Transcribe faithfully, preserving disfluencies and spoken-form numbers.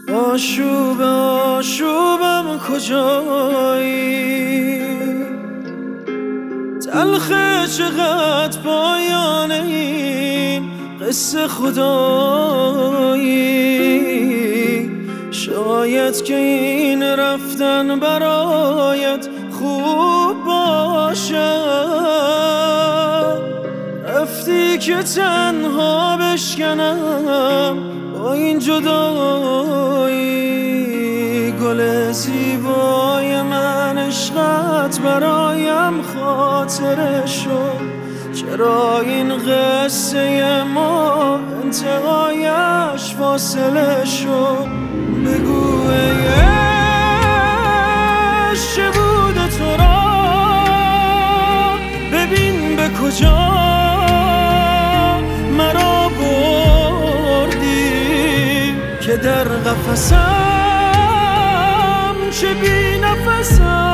آشوب آشوبم کجایی، تلخه چقدر پایان این قصه خدایی. شاید که این رفتن برایت خوب باشد، رفتی که تنها بشکنم با این جدایی. گل زیبای من عشقت برایم خاطره شد، چرا این قصه ما انتهایش فاصله شد؟ بگو ای عشق چه بوده تو را، ببین به کجا مرا بردی که در قفسم چه بی نفسم.